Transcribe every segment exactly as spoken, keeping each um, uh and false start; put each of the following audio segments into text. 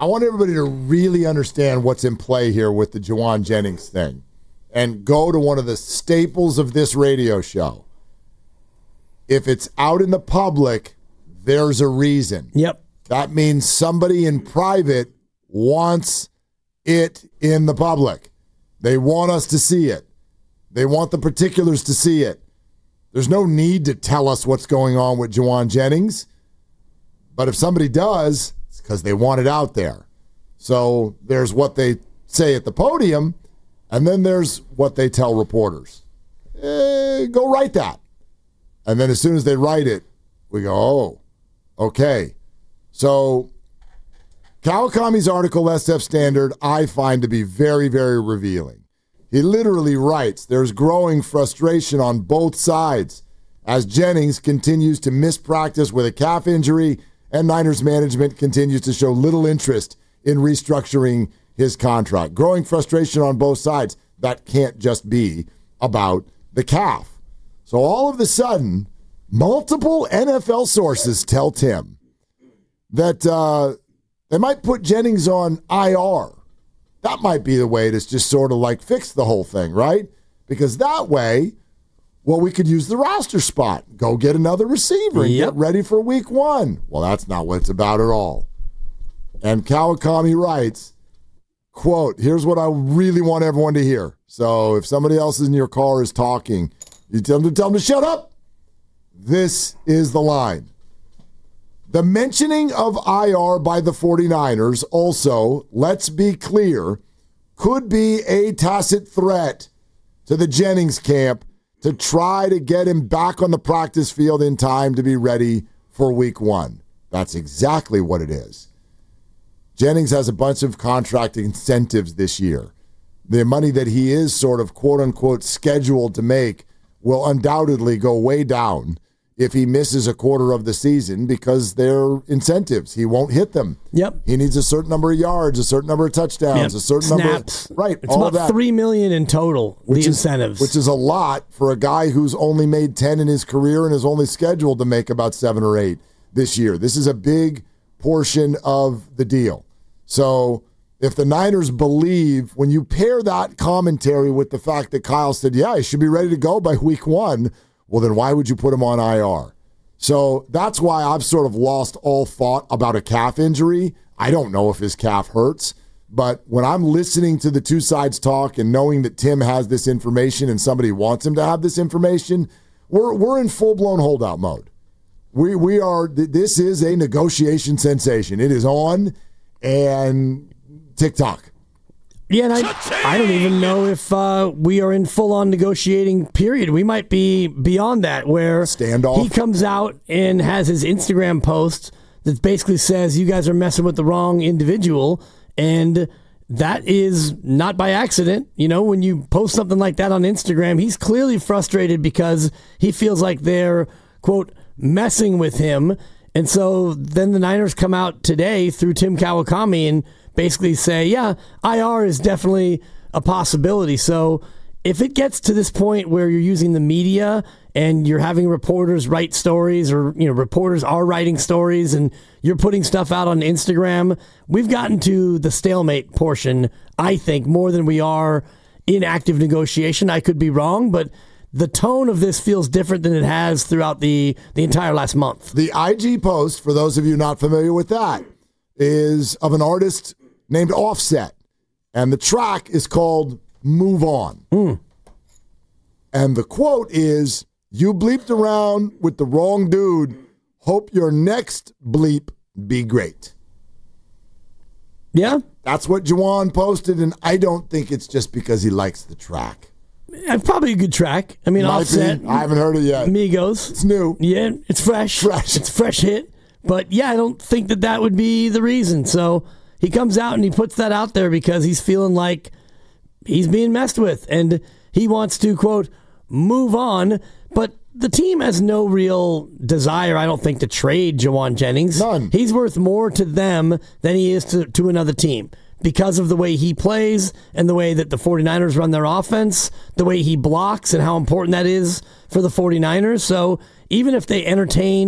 I want everybody to really understand what's in play here with the Jauan Jennings thing and go to one of the staples of this radio show. If it's out in the public, there's a reason. Yep. That means somebody in private wants it in the public. They want us to see it. They want the particulars to see it. There's no need to tell us what's going on with Jauan Jennings. But if somebody does, it's because they want it out there. So there's what they say at the podium, and then there's what they tell reporters. Eh, go write that. And then as soon as they write it, we go, oh, okay. So Kawakami's article, S F Standard, I find to be very, very revealing. He literally writes, there's growing frustration on both sides as Jennings continues to miss practice with a calf injury and Niners management continues to show little interest in restructuring his contract. Growing frustration on both sides. That can't just be about the calf. So all of a sudden, multiple N F L sources tell Tim that uh, they might put Jennings on I R. That might be the way to just sort of like fix the whole thing, right? Because that way, well, we could use the roster spot. Go get another receiver and yep. get ready for week one. Well, that's not what it's about at all. And Kawakami writes, quote, here's what I really want everyone to hear. So if somebody else in your car is talking, you tell them to tell them to shut up. This is the line. The mentioning of I R by the 49ers also, let's be clear, could be a tacit threat to the Jennings camp to try to get him back on the practice field in time to be ready for week one. That's exactly what it is. Jennings has a bunch of contract incentives this year. The money that he is sort of quote-unquote scheduled to make will undoubtedly go way down if he misses a quarter of the season because they're incentives. He won't hit them. Yep. He needs a certain number of yards, a certain number of touchdowns, yep. a certain Snaps. number of, right, it's all about that. three million dollars in total, which the is, incentives. Which is a lot for a guy who's only made ten in his career and is only scheduled to make about seven or eight this year. This is a big portion of the deal. So if the Niners believe, when you pair that commentary with the fact that Kyle said, yeah, he should be ready to go by week one, well, then why would you put him on I R? So that's why I've sort of lost all thought about a calf injury. I don't know if his calf hurts, but when I'm listening to the two sides talk and knowing that Tim has this information and somebody wants him to have this information, we're we're in full-blown holdout mode. We we are. This is a negotiation sensation. It is on, and TikTok. Yeah, and I, I don't even know if uh, we are in full-on negotiating period. We might be beyond that, where Standoff. he comes out and has his Instagram post that basically says, you guys are messing with the wrong individual, and that is not by accident. You know, when you post something like that on Instagram, he's clearly frustrated because he feels like they're, quote, messing with him. And so then the Niners come out today through Tim Kawakami and basically say, yeah, I R is definitely a possibility. So if it gets to this point where you're using the media and you're having reporters write stories, or you know, reporters are writing stories and you're putting stuff out on Instagram, we've gotten to the stalemate portion, I think, more than we are in active negotiation. I could be wrong, but the tone of this feels different than it has throughout the, the entire last month. The I G post, for those of you not familiar with that, is of an artist named Offset. And the track is called Move On. Mm. And the quote is, you bleeped around with the wrong dude. Hope your next bleep be great. Yeah. That's what Jauan posted, and I don't think it's just because he likes the track. Yeah, probably a good track. I mean, Might Offset. be. I haven't heard it yet. Migos. It's new. Yeah, it's fresh. Fresh. It's a fresh hit. But yeah, I don't think that that would be the reason. So he comes out and he puts that out there because he's feeling like he's being messed with. And he wants to, quote, move on. But the team has no real desire, I don't think, to trade Jauan Jennings. None. He's worth more to them than he is to, to another team because of the way he plays and the way that the 49ers run their offense, the way he blocks and how important that is for the 49ers. So even if they entertained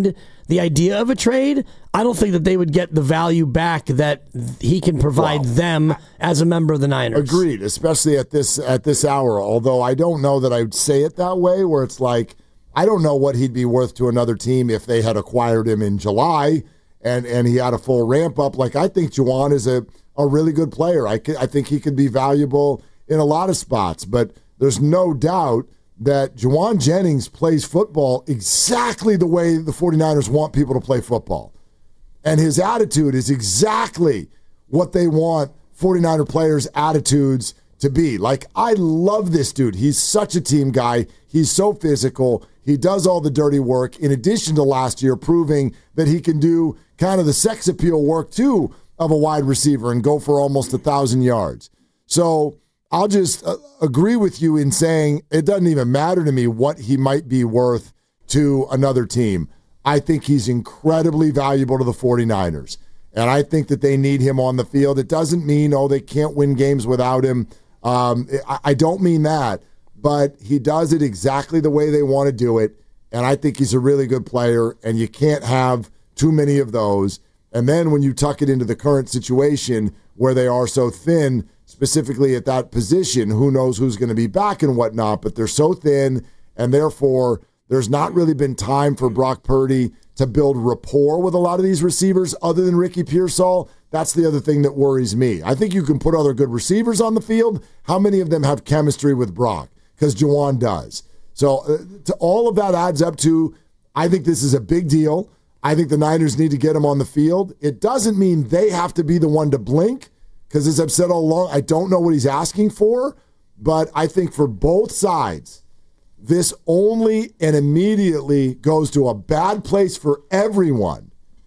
the idea of a trade, I don't think that they would get the value back that he can provide well, them as a member of the Niners. Agreed, especially at this at this hour. Although I don't know that I would say it that way, where it's like, I don't know what he'd be worth to another team if they had acquired him in July and, and he had a full ramp up. Like, I think Juwan is a, a really good player. I, could, I think he could be valuable in a lot of spots, but there's no doubt that Juwan Jennings plays football exactly the way the 49ers want people to play football. And his attitude is exactly what they want 49er players' attitudes to be. Like, I love this dude. He's such a team guy. He's so physical. He does all the dirty work, in addition to last year proving that he can do kind of the sex appeal work, too, of a wide receiver and go for almost a thousand yards. So I'll just uh, agree with you in saying it doesn't even matter to me what he might be worth to another team. I think he's incredibly valuable to the 49ers, and I think that they need him on the field. It doesn't mean, oh, they can't win games without him. Um, I, I don't mean that, but he does it exactly the way they want to do it, and I think he's a really good player, and you can't have too many of those. And then when you tuck it into the current situation where they are so thin, specifically at that position, who knows who's going to be back and whatnot, but they're so thin, and therefore there's not really been time for Brock Purdy to build rapport with a lot of these receivers other than Ricky Pearsall. That's the other thing that worries me. I think you can put other good receivers on the field. How many of them have chemistry with Brock? Because Juwan does. So uh, to all of that adds up to, I think this is a big deal. I think the Niners need to get him on the field. It doesn't mean they have to be the one to blink, because as I've said all along, I don't know what he's asking for, but I think for both sides, this only and immediately goes to a bad place for everyone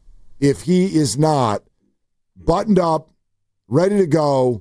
if he is not buttoned up, ready to go,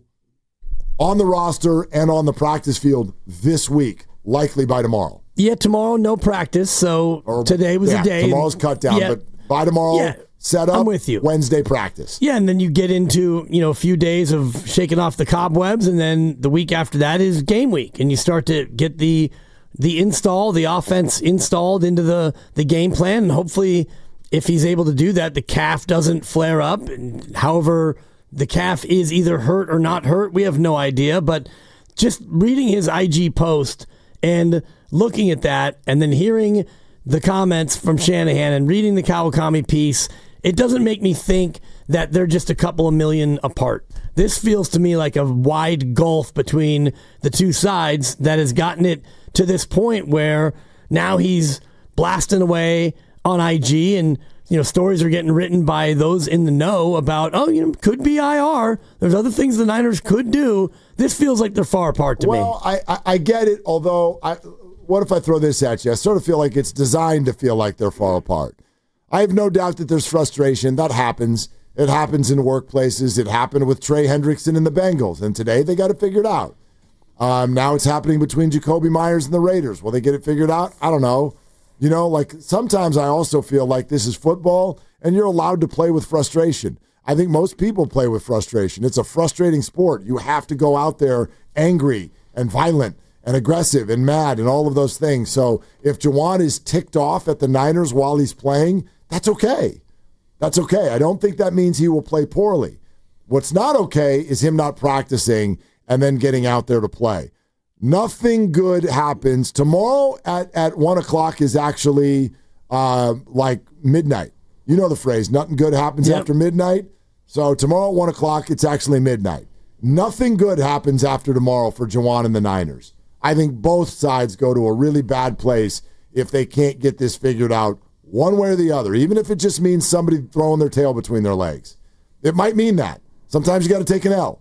on the roster and on the practice field this week, likely by tomorrow. Yeah, tomorrow, no practice, so or, today was yeah, a day. Tomorrow's cut down, yeah. but by tomorrow, yeah, set up, I'm with you. Wednesday practice. Yeah, and then you get into, you know, a few days of shaking off the cobwebs, and then the week after that is game week, and you start to get the the install, the offense installed into the, the game plan, and hopefully if he's able to do that, the calf doesn't flare up. And however, the calf is either hurt or not hurt, we have no idea, but just reading his I G post and looking at that and then hearing the comments from Shanahan and reading the Kawakami piece, it doesn't make me think that they're just a couple of million apart. This feels to me like a wide gulf between the two sides that has gotten it to this point where now he's blasting away on I G, and you know stories are getting written by those in the know about, oh, you know, could be I R. There's other things the Niners could do. This feels like they're far apart to well, me. Well, I, I, I get it, although I, what if I throw this at you? I sort of feel like it's designed to feel like they're far apart. I have no doubt that there's frustration. That happens. It happens in workplaces. It happened with Trey Hendrickson and the Bengals, and today they got it figured out. Um, now it's happening between Jacoby Myers and the Raiders. Will they get it figured out? I don't know. You know, like sometimes I also feel like this is football, and you're allowed to play with frustration. I think most people play with frustration. It's a frustrating sport. You have to go out there angry and violent and aggressive and mad and all of those things. So if Juwan is ticked off at the Niners while he's playing, that's okay. That's okay. I don't think that means he will play poorly. What's not okay is him not practicing and then getting out there to play. Nothing good happens. Tomorrow at, at one o'clock is actually uh, like midnight. You know the phrase, nothing good happens yep. after midnight. So tomorrow at one o'clock, it's actually midnight. Nothing good happens after tomorrow for Juwan and the Niners. I think both sides go to a really bad place if they can't get this figured out one way or the other, even if it just means somebody throwing their tail between their legs. It might mean that. Sometimes you got to take an L.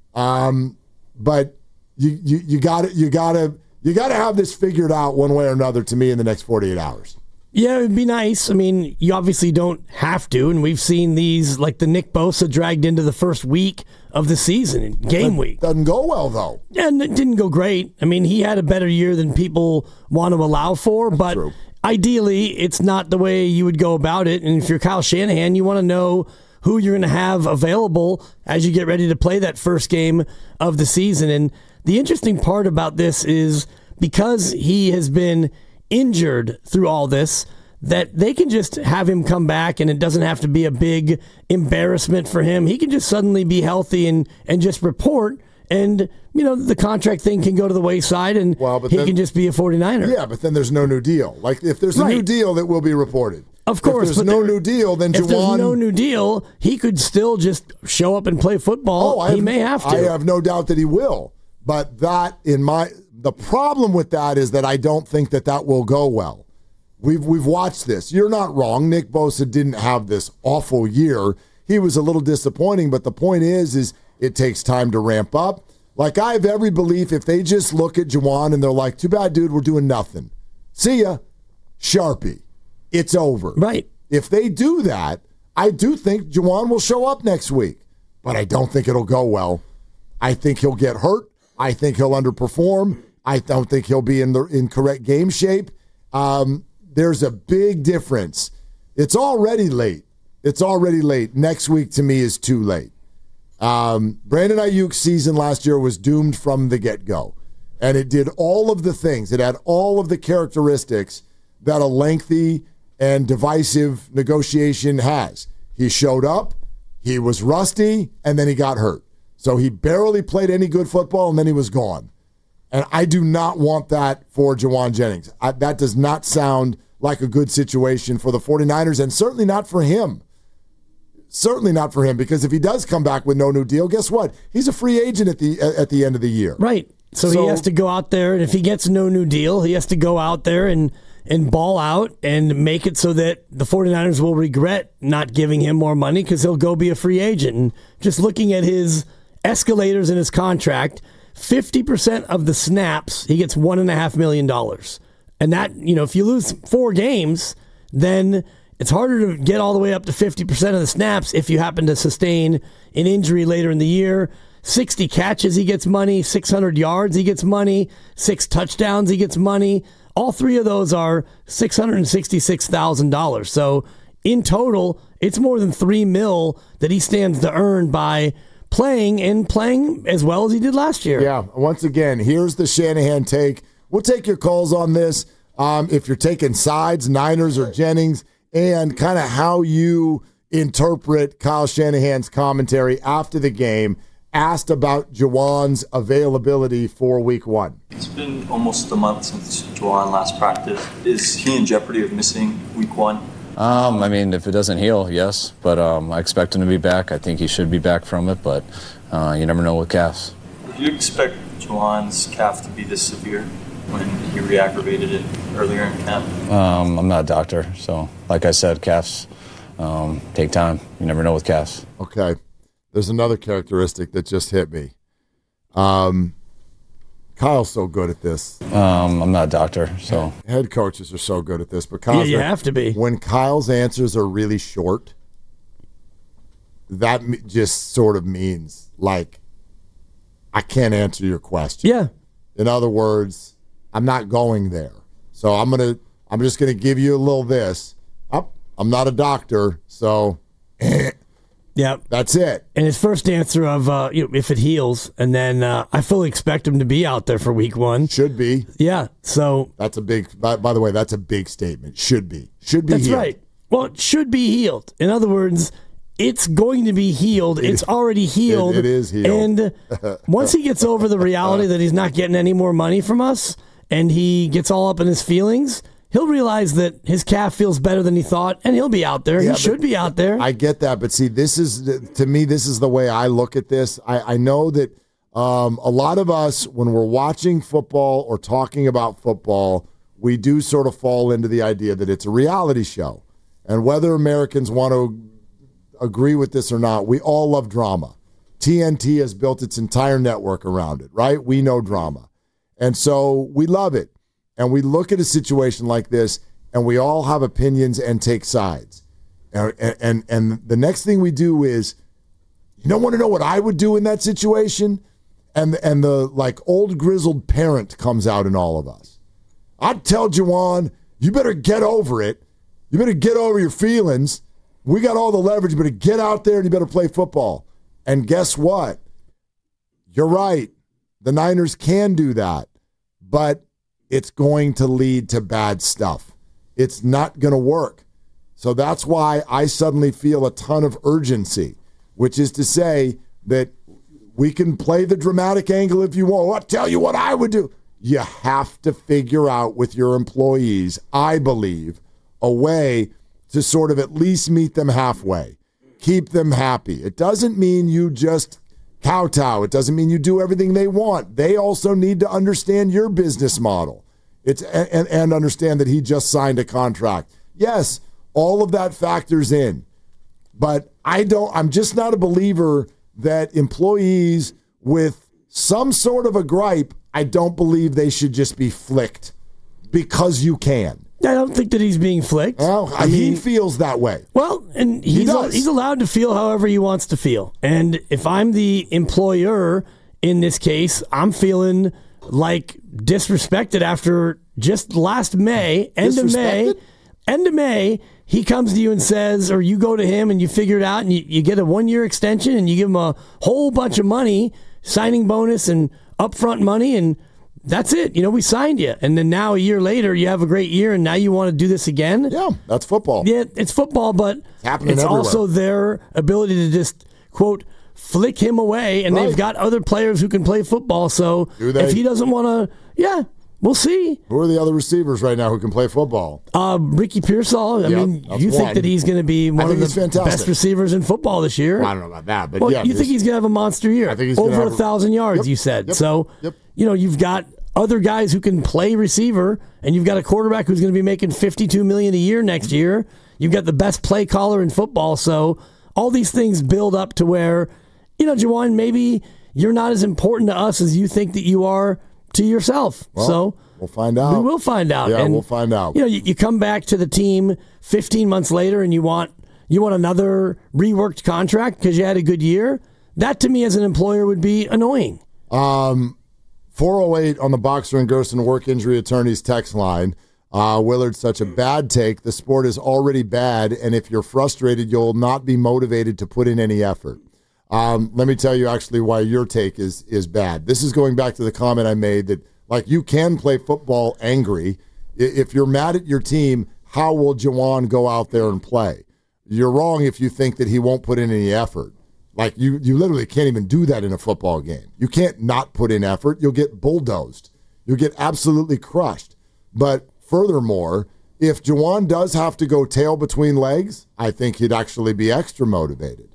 Um, but you you you got to you got to you got to have this figured out one way or another to me in the next forty-eight hours. Yeah, it'd be nice. I mean, you obviously don't have to, and we've seen these, like the Nick Bosa dragged into the first week of the season, game that week. Doesn't go well, though. Yeah, and it didn't go great. I mean, he had a better year than people want to allow for, That's but true. Ideally, it's not the way you would go about it. And if you're Kyle Shanahan, you want to know who you're going to have available as you get ready to play that first game of the season. And the interesting part about this is because he has been injured through all this, that they can just have him come back and it doesn't have to be a big embarrassment for him. He can just suddenly be healthy and, and just report, and you know the contract thing can go to the wayside, and well, but he then, can just be a forty-niner. Yeah, but then there's no new deal. Like if there's a right. new deal, that will be reported. Of course. If there's no there, new deal, then if Juwan... If there's no new deal, he could still just show up and play football. Oh, I he have, may have to. I have no doubt that he will. But that, in my... The problem with that is that I don't think that that will go well. We've we've watched this. You're not wrong. Nick Bosa didn't have this awful year. He was a little disappointing, but the point is, is it takes time to ramp up. Like, I have every belief if they just look at Juwan and they're like, too bad, dude, we're doing nothing. See ya. Sharpie. It's over. Right. If they do that, I do think Juwan will show up next week, but I don't think it'll go well. I think he'll get hurt. I think he'll underperform. I don't think he'll be in the in correct game shape. Um, there's a big difference. It's already late. It's already late. Next week, to me, is too late. Um, Brandon Ayuk's season last year was doomed from the get-go, and it did all of the things. It had all of the characteristics that a lengthy and divisive negotiation has. He showed up, he was rusty, and then he got hurt. So he barely played any good football, and then he was gone. And I do not want that for Juwan Jennings. I, that does not sound like a good situation for the 49ers, and certainly not for him. Certainly not for him, because if he does come back with no new deal, guess what? He's a free agent at the at the end of the year. Right. So, so he has to go out there, and if he gets no new deal, he has to go out there and and ball out and make it so that the 49ers will regret not giving him more money because he'll go be a free agent. And just looking at his escalators in his contract, fifty percent of the snaps, he gets one point five million dollars. And that, you know, if you lose four games, then it's harder to get all the way up to fifty percent of the snaps if you happen to sustain an injury later in the year. sixty catches, he gets money. six hundred yards, he gets money. Six touchdowns, he gets money. All three of those are six hundred sixty-six thousand dollars. So in total, it's more than three mil that he stands to earn by playing and playing as well as he did last year. Yeah, once again, here's the Shanahan take. We'll take your calls on this. Um, if you're taking sides, Niners or Jennings, and kind of how you interpret Kyle Shanahan's commentary after the game, asked about Juwan's availability for week one. It's been almost a month since Juwan last practiced. Is he in jeopardy of missing week one? Um, I mean, if it doesn't heal, yes. But um, I expect him to be back. I think he should be back from it, but uh, you never know with calves. Do you expect Juwan's calf to be this severe when he re-aggravated it earlier in camp? Um, I'm not a doctor, so like I said, calves um, take time. You never know with calves. Okay. There's another characteristic that just hit me. Um, Kyle's so good at this. Um, I'm not a doctor, so. Head coaches are so good at this. But Kyle's yeah, you like, have to be. When Kyle's answers are really short, that just sort of means, like, I can't answer your question. Yeah. In other words, I'm not going there. So I'm going to, I'm just going to give you a little this. Oh, I'm not a doctor, so yeah, that's it. And his first answer of uh, you know, if it heals, and then uh, I fully expect him to be out there for week one. Should be. Yeah. So that's a big. By, by the way, that's a big statement. Should be. Should be. That's healed. right. Well, it should be healed. In other words, it's going to be healed. It's already healed. It, it is healed. And once he gets over the reality that he's not getting any more money from us, and he gets all up in his feelings, he'll realize that his calf feels better than he thought, and he'll be out there. Yeah, he should be out there. I get that, but see, this is, to me, this is the way I look at this. I, I know that um, a lot of us, when we're watching football or talking about football, we do sort of fall into the idea that it's a reality show. And whether Americans want to agree with this or not, we all love drama. T N T has built its entire network around it, right? We know drama. And so we love it. And we look at a situation like this, and we all have opinions and take sides. And, and, and the next thing we do is, you don't want to know what I would do in that situation? And, and the like old grizzled parent comes out in all of us. I'd tell Juwan, you better get over it. You better get over your feelings. We got all the leverage. You better get out there and you better play football. And guess what? You're right. The Niners can do that. But it's going to lead to bad stuff. it's not going to work. So that's why I suddenly feel a ton of urgency, which is to say that we can play the dramatic angle if you want. I'll tell you what I would do. You have to figure out with your employees, I believe, a way to sort of at least meet them halfway. Keep them happy. It doesn't mean you just kowtow. It doesn't mean you do everything they want. They also need to understand your business model. It's and, and understand that he just signed a contract. Yes, all of that factors in. But I don't I'm just not a believer that employees with some sort of a gripe, I don't believe they should just be flicked because you can. I don't think that he's being flicked. Well, I mean, he feels that way. Well, and he's, he does. he's allowed to feel however he wants to feel. And if I'm the employer in this case, I'm feeling like disrespected after just last May, end of May, end of May, he comes to you and says, or you go to him and you figure it out and you, you get a one-year extension and you give him a whole bunch of money, signing bonus and upfront money, and that's it. You know, we signed you. And then now a year later, you have a great year, and now you want to do this again? Yeah, that's football. Yeah, it's football, but it's, happening it's everywhere. also their ability to just, quote, flick him away, and right. they've got other players who can play football. So if he doesn't want to, yeah, we'll see. Who are the other receivers right now who can play football? Uh, Ricky Pearsall. I yep, mean, you think one. that he's going to be one of the fantastic. best receivers in football this year? Well, I don't know about that, but well, yeah. You think he's going to have a monster year? I think he's over have a thousand yards, yep, you said. Yep, so, yep. you know, you've got other guys who can play receiver, and you've got a quarterback who's going to be making fifty-two million dollars a year next year. You've got the best play caller in football. So all these things build up to where, you know, Juwan, maybe you're not as important to us as you think that you are to yourself. Well, so we'll find out. We will find out. Yeah, and, we'll find out. You know, you, you come back to the team fifteen months later and you want you want another reworked contract because you had a good year. That to me as an employer would be annoying. Um, four oh eight on the Boxer and Gerson Work Injury Attorneys text line. Uh, Willard, such a bad take. The sport is already bad, and if you're frustrated, you'll not be motivated to put in any effort. Um, let me tell you actually why your take is is bad. This is going back to the comment I made that, like, you can play football angry. If you're mad at your team, how will Juwan go out there and play? You're wrong if you think that he won't put in any effort. Like, you, you literally can't even do that in a football game. You can't not put in effort. You'll get bulldozed. You'll get absolutely crushed. But furthermore, if Juwan does have to go tail between legs, I think he'd actually be extra motivated.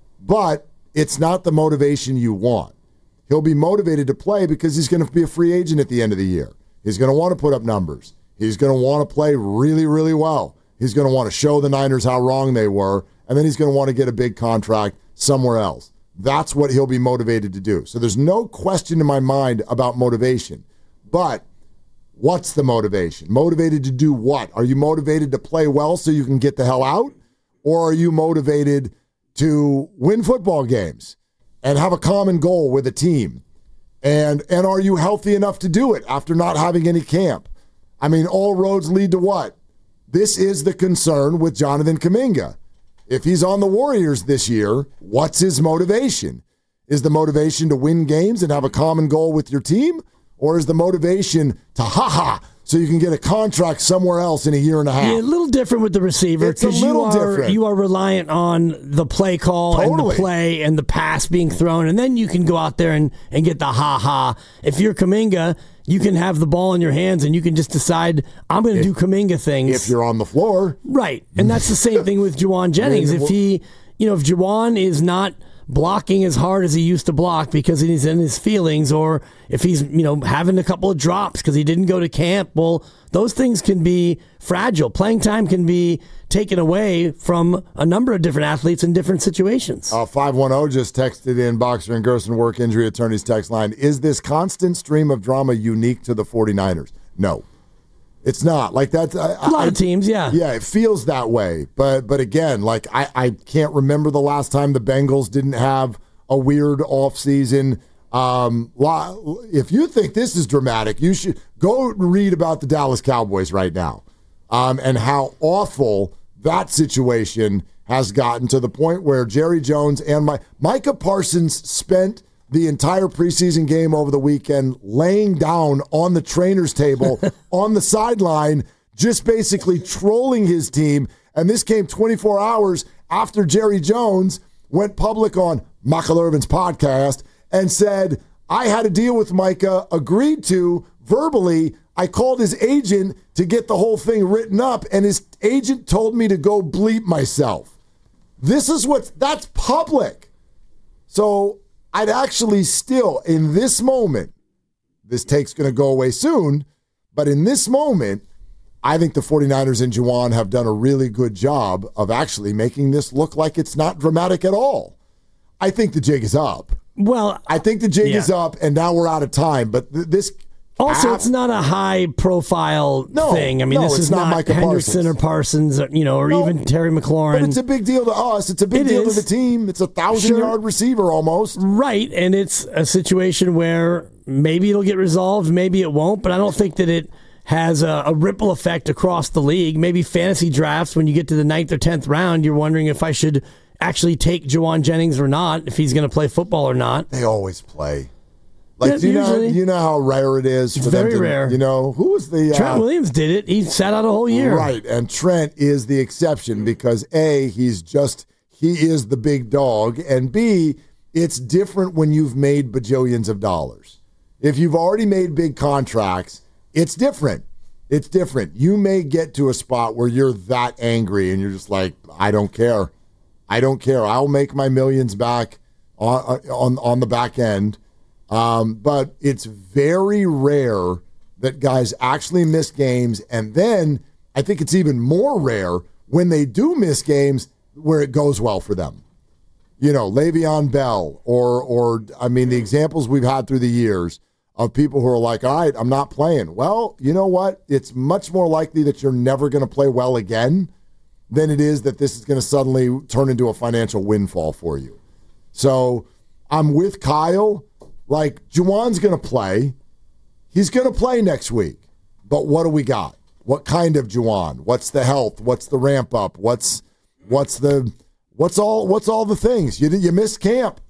But it's not the motivation you want. He'll be motivated to play because he's going to be a free agent at the end of the year. He's going to want to put up numbers. He's going to want to play really, really well. He's going to want to show the Niners how wrong they were, and then he's going to want to get a big contract somewhere else. That's what he'll be motivated to do. So there's no question in my mind about motivation. But what's the motivation? Motivated to do what? Are you motivated to play well so you can get the hell out? Or are you motivated to win football games and have a common goal with a team? And and are you healthy enough to do it after not having any camp? I mean, all roads lead to what? This is the concern with Jonathan Kuminga. If he's on the Warriors this year, what's his motivation? Is the motivation to win games and have a common goal with your team? Or is the motivation to ha-ha so you can get a contract somewhere else in a year and a half? Yeah, a little different with the receiver because you are different. you are reliant on the play call Totally. and the play and the pass being thrown, and then you can go out there and, and get the ha-ha. If you're Kuminga, you can have the ball in your hands and you can just decide, I'm going to do Kuminga things. If you're on the floor. Right, and that's the same thing with Juwan Jennings. If he, you know, if Juwan is not blocking as hard as he used to block because he's in his feelings, or if he's, you know, having a couple of drops because he didn't go to camp, well, those things can be fragile. Playing time can be taken away from a number of different athletes in different situations. Uh, five one zero just texted in Boxer and Gerson Work Injury Attorneys text line. Is this constant stream of drama unique to the 49ers? No. It's not. Like that. I, a lot I, of teams, yeah. Yeah, it feels that way. But but again, like I, I can't remember the last time the Bengals didn't have a weird offseason. Um, if you think this is dramatic, you should go read about the Dallas Cowboys right now um, and how awful that situation has gotten, to the point where Jerry Jones and my, Micah Parsons spent the entire preseason game over the weekend laying down on the trainer's table on the sideline, just basically trolling his team. And this came twenty-four hours after Jerry Jones went public on Michael Irvin's podcast and said, I had a deal with Micah, agreed to verbally. I called his agent to get the whole thing written up, and his agent told me to go bleep myself. This is what's, that's public. So I'd actually still, in this moment, this take's going to go away soon, but in this moment, I think the 49ers and Juwan have done a really good job of actually making this look like it's not dramatic at all. I think the jig is up. Well, I think the jig yeah. is up, and now we're out of time. But th- this also, app, it's not a high-profile no, thing. I mean, no, this it's is not, not Micah Hendrickson Parsons. or Parsons, or, you know, or No, even Terry McLaurin. But it's a big deal to us. It's a big It deal is. to the team. It's a thousand-yard Sure. receiver almost. Right, and it's a situation where maybe it'll get resolved, maybe it won't, but I don't think that it has a, a ripple effect across the league. Maybe fantasy drafts, when you get to the ninth or tenth round, you're wondering if I should actually take Juwan Jennings or not, if he's going to play football or not. They always play. Like, Yeah, do you know, usually. you know how rare it is for It's them very to, rare. you know, who was the... Trent uh, Williams did it. He sat out a whole year. Right, and Trent is the exception because A, he's just, he is the big dog, and B, it's different when you've made bajillions of dollars. If you've already made big contracts, it's different. It's different. You may get to a spot where you're that angry and you're just like, I don't care. I don't care. I'll make my millions back on on, on the back end. Um, but it's very rare that guys actually miss games. And then I think it's even more rare when they do miss games where it goes well for them. You know, Le'Veon Bell or, or I mean, the examples we've had through the years of people who are like, all right, I'm not playing. Well, you know what? It's much more likely that you're never going to play well again than it is that this is going to suddenly turn into a financial windfall for you. So I'm with Kyle. Like, Juwan's going to play. He's going to play next week. But what do we got? What kind of Juwan? What's the health? What's the ramp up? What's what's the what's all what's all the things? You you missed camp.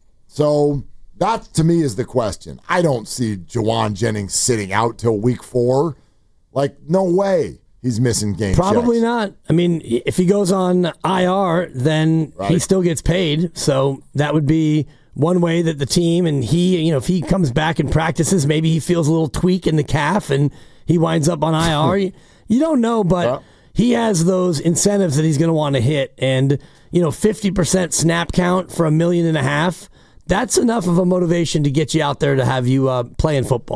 So that to me is the question. I don't see Juwan Jennings sitting out till week four. Like, no way he's missing game Probably checks. not. I mean, if he goes on I R, then Right. he still gets paid. So that would be one way that the team and he, you know, if he comes back and practices, maybe he feels a little tweak in the calf and he winds up on I R. you, you don't know, but Yeah. he has those incentives that he's going to want to hit. And, you know, fifty percent snap count for a million and a half, that's enough of a motivation to get you out there to have you uh, playing football.